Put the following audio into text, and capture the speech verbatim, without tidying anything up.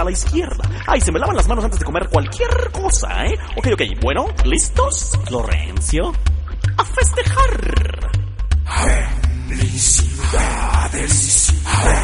a la izquierda. Ay, se me lavan las manos antes de comer cualquier cosa, ¿eh? Ok, ok, bueno, ¿listos? Florencio, a festejar. Felicidades.